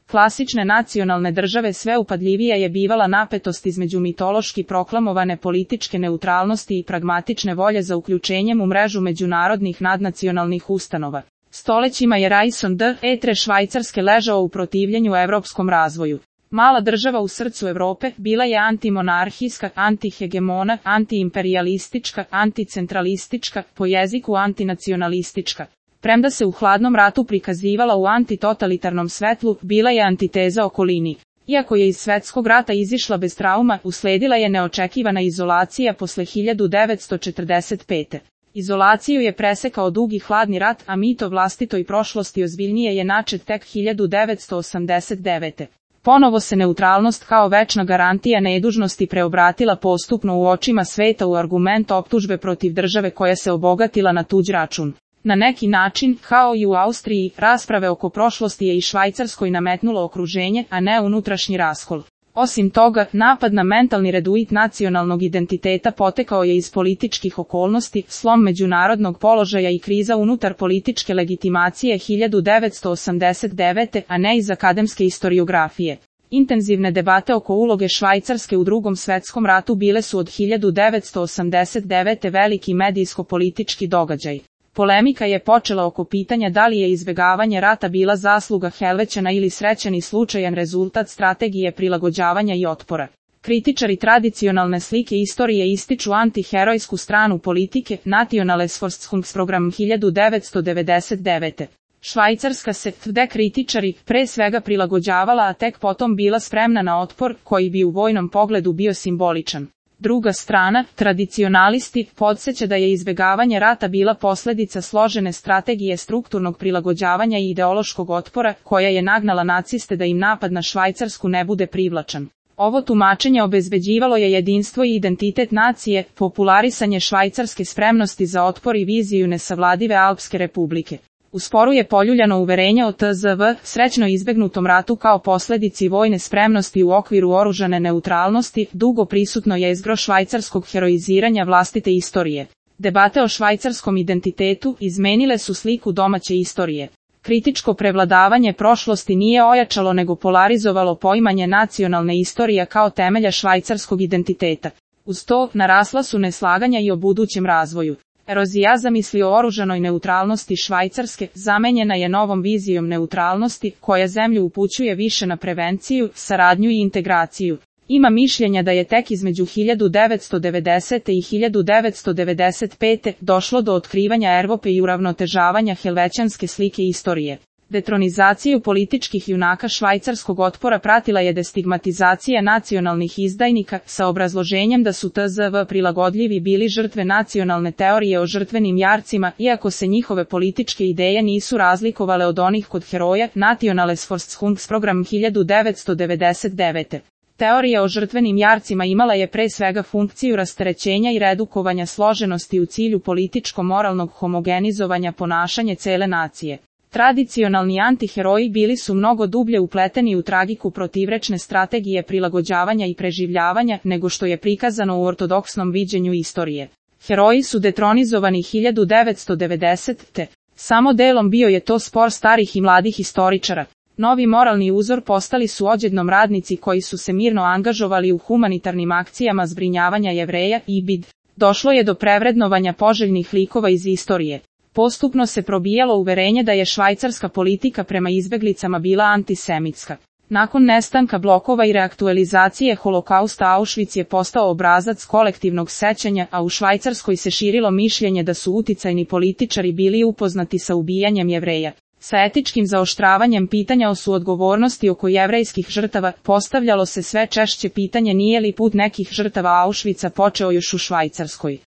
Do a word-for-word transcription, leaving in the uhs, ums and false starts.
klasične nacionalne države sve upadljivija je bivala napetost između mitološki proklamovane političke neutralnosti i pragmatične volje za uključenjem u mrežu međunarodnih nadnacionalnih ustanova. Stolećima je Raison d'Etre Švajcarske ležao u protivljenju evropskom razvoju. Mala država u srcu Evrope bila je antimonarhijska, antihegemona, antiimperialistička, anticentralistička, po jeziku antinacionalistička. Premda se u hladnom ratu prikazivala u antitotalitarnom svetlu, bila je antiteza okolini. Iako je iz svetskog rata izišla bez trauma, usledila je neočekivana izolacija posle hiljadu devetsto četrdeset pete. Izolaciju je presekao dugi hladni rat, a mit o vlastitoj prošlosti ozbiljnije je načet tek hiljadu devetsto osamdeset devete. Ponovo se neutralnost kao večna garantija nedužnosti preobratila postupno u očima sveta u argument optužbe protiv države koja se obogatila na tuđ račun. Na neki način, kao i u Austriji, rasprave oko prošlosti je i Švajcarskoj nametnulo okruženje, a ne unutrašnji raskol. Osim toga, napad na mentalni reduit nacionalnog identiteta potekao je iz političkih okolnosti, slom međunarodnog položaja i kriza unutar političke legitimacije hiljadu devetsto osamdeset devete, a ne iz akademske istoriografije. Intenzivne debate oko uloge Švajcarske u Drugom svetskom ratu bile su od hiljadu devetsto osamdeset devete veliki medijsko-politički događaj. Polemika je počela oko pitanja da li je izbegavanje rata bila zasluga Helvećana ili srećan i slučajan rezultat strategije prilagođavanja i otpora. Kritičari tradicionalne slike istorije ističu antiherojsku stranu politike, Nationalsforskungsprogram hiljadu devetsto devedeset devete. Švajcarska se, tde kritičari, pre svega prilagođavala, a tek potom bila spremna na otpor, koji bi u vojnom pogledu bio simboličan. Druga strana, tradicionalisti, podsjeća da je izbegavanje rata bila posljedica složene strategije strukturnog prilagođavanja i ideološkog otpora, koja je nagnala naciste da im napad na Švajcarsku ne bude privlačan. Ovo tumačenje obezbeđivalo je jedinstvo i identitet nacije, popularisanje švajcarske spremnosti za otpor i viziju nesavladive Alpske republike. U sporu je poljuljano uverenje o T Z V, srećno izbegnutom ratu kao posljedici vojne spremnosti u okviru oružane neutralnosti, dugo prisutno jezgro švajcarskog heroiziranja vlastite istorije. Debate o švajcarskom identitetu izmenile su sliku domaće istorije. Kritičko prevladavanje prošlosti nije ojačalo nego polarizovalo poimanje nacionalne istorije kao temelja švajcarskog identiteta. Uz to, narasla su neslaganja i o budućem razvoju. Erozija zamisli o oružanoj neutralnosti Švajcarske zamenjena je novom vizijom neutralnosti, koja zemlju upućuje više na prevenciju, saradnju i integraciju. Ima mišljenja da je tek između hiljadu devetsto devedesete i hiljadu devetsto devedeset pete došlo do otkrivanja Evrope i uravnotežavanja helvećanske slike istorije. Detronizaciju političkih junaka švajcarskog otpora pratila je destigmatizacija nacionalnih izdajnika, sa obrazloženjem da su T Z V prilagodljivi bili žrtve nacionalne teorije o žrtvenim jarcima, iako se njihove političke ideje nisu razlikovale od onih kod heroja, Nationalsforskungsprogram hiljadu devetsto devedeset devete. Teorija o žrtvenim jarcima imala je pre svega funkciju rasterećenja i redukovanja složenosti u cilju političko-moralnog homogenizovanja ponašanja cele nacije. Tradicionalni antiheroji bili su mnogo dublje upleteni u tragiku protivrečne strategije prilagođavanja i preživljavanja nego što je prikazano u ortodoksnom viđenju istorije. Heroji su detronizovani hiljadu devetsto devedesete. Samo delom bio je to spor starih i mladih istoričara. Novi moralni uzor postali su odjednom radnici koji su se mirno angažovali u humanitarnim akcijama zbrinjavanja Jevreja i B I D. Došlo je do prevrednovanja poželjnih likova iz istorije. Postupno se probijalo uverenje da je švajcarska politika prema izbeglicama bila antisemitska. Nakon nestanka blokova i reaktualizacije holokausta Auschwitz je postao obrazac kolektivnog sećanja, a u Švajcarskoj se širilo mišljenje da su uticajni političari bili upoznati sa ubijanjem Jevreja. Sa etičkim zaoštravanjem pitanja o suodgovornosti oko jevrejskih žrtava postavljalo se sve češće pitanje nije li put nekih žrtava Auschwitza počeo još u Švajcarskoj.